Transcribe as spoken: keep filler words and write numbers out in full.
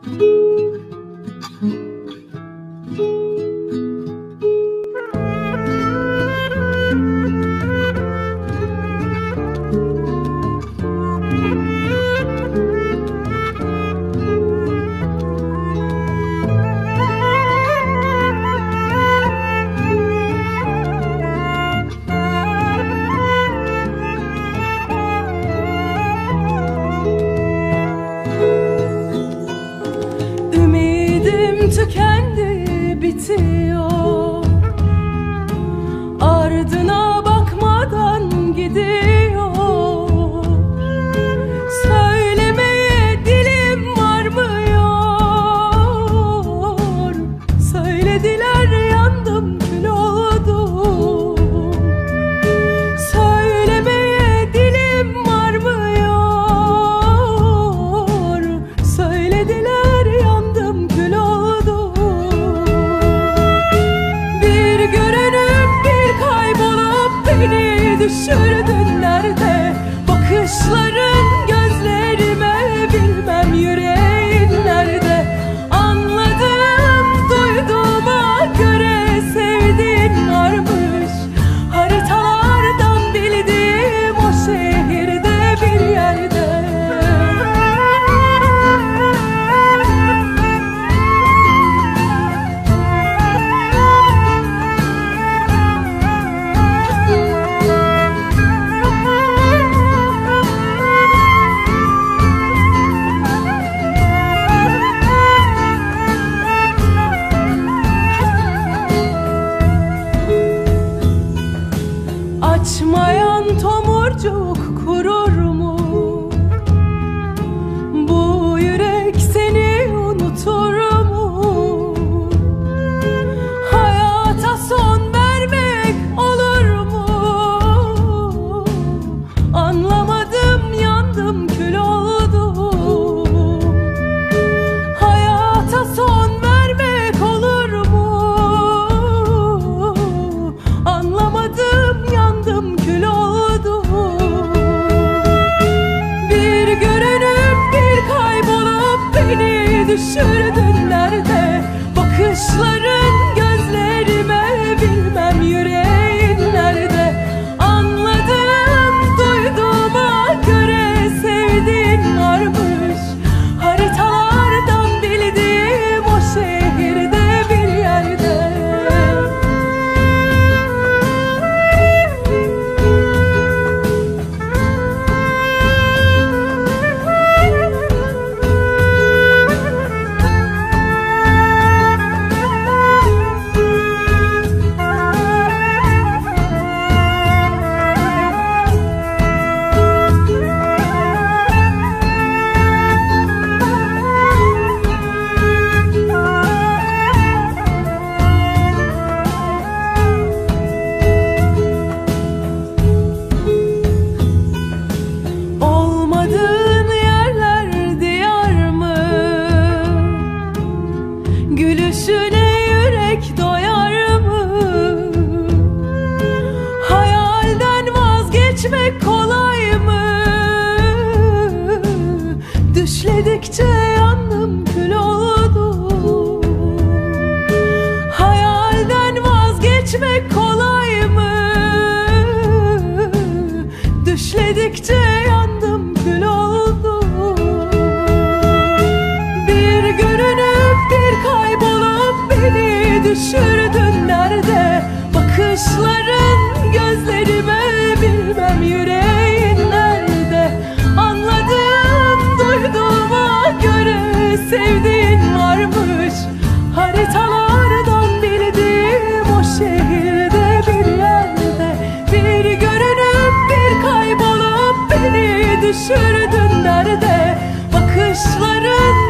Tükendi, bitiyor. Ardına bakmadan gidiyor. Söylemeye dilim varmıyor. Söylediler, yandım, kül oldum. Söylemeye dilim varmıyor. Söylediler, yandım, kül oldum. Beni düşürdün nerede? Bakışların gözlerime, bilmem yüreğin nerede? Anladım, duyduğuma göre sevdiğin varmış. Haritalardan bildiğim o şehirde bir yerde. Açmayan tomurcuk kurur mu? Bu yürek seni unutur mu? Hayata son vermek olur mu? Anlamadım, yandım, kül oldum. Hayata son vermek olur mu? Anlamadım, yandım, kül oldum. Bir görünüp bir kaybolup beni düşürdün nerede? Bakışların gözlerime, bilmem yüreğin nerede? Anladım, duyduğuma göre sevdiğin varmış. Haritalardan bildiğim o şehirde bir yerde. Gülüşüne yürek doyar mı? Hayalden vazgeçmek kolay mı? Düşledikçe yandım, kül oldum. Hayalden vazgeçmek kolay mı? Düşledikçe yandım, kül oldum. Bir görünüp bir kaybolup beni düşürdün nerede? Bakışların gözlerime, bilmem yüreğin nerede? Anladım, duyduğuma göre sevdiğin varmış. Haritalardan bildiğim o şehirde bir yerde. Bir görünüp bir kaybolup beni düşürdün nerede? Bakışların